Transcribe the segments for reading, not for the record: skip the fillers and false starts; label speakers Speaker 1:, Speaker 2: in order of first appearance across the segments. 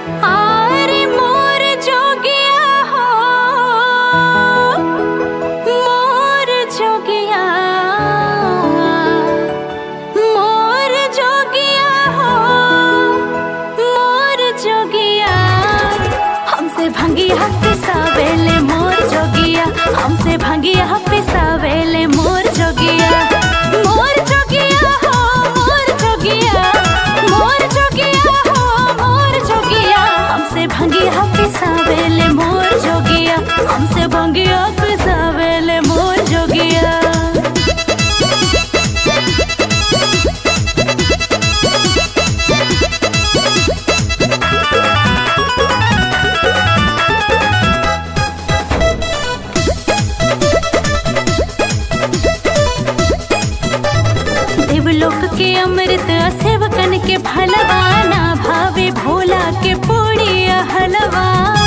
Speaker 1: आरे मोर जोगिया हो, मोर जोगिया, मोर जोगिया हो, मोर जोगिया। हमसे भंगिया पिसावेले मोर जोगिया, हमसे भंगिया पिसावेले मोर जोगिया। मोर जोगिया हो, मोर जोगिया, मोर जोगिया हो, मोर जोगिया। हमसे भंगिया पिसावेले मोर जोगिया, हमसे भंगिया पिसावेले मोर जोगिया। देवलोक के अमृत सेवकन के भलवा, ना भावे भोला के पूड़िया हलवा।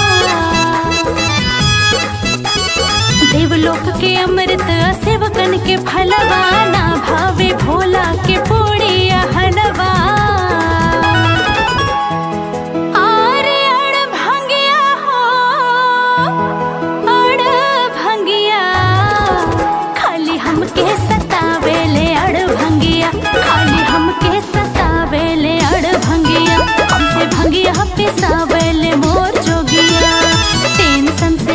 Speaker 1: देवलोक के अमृत सेवकन के भलवा, ना भावे भोला के पूड़िया हलवा। आरे अड़ भंगिया हो, अड़ भंगिया, खाली हमके सतावेले अड़ भंगिया, खाली हमके सतावेले अड़ भंगिया। हमसे भंगिया पिसावेले मोर जोगिया। टेंशन से,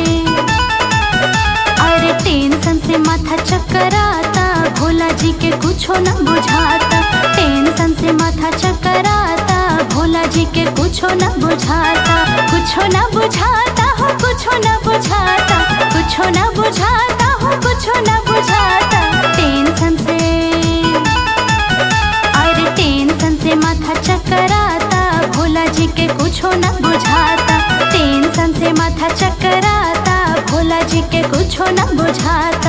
Speaker 1: अरे टेंशन से माथा चक्कराता, भोला जी के कुछो न बुझाता। टेंशन से माथा चक्कराता, भोला जी के कुछो न बुझाता। कुछो न बुझाता हो, कुछो न बुझाता, कुछो न बुझाता हो, कुछो न बुझाता। टेंशन से, अरे टेंशन से माथा चक्कराता, भोला जी के कुछो न बुझाता। टेंशन से माथा चक्कराता, भोला जी के कुछो न बुझाता।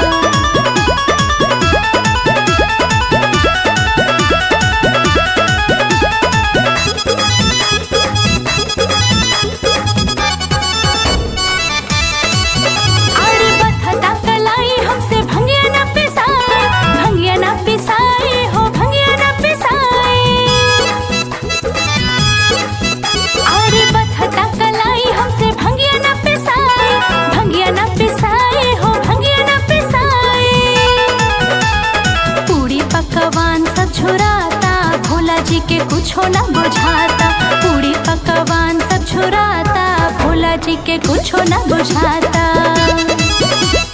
Speaker 1: पकवान सब छुराता, भोला जी के कुछो न बुझाता। पूरी पकवान सब छुराता, भोला जी के कुछो न बुझाता।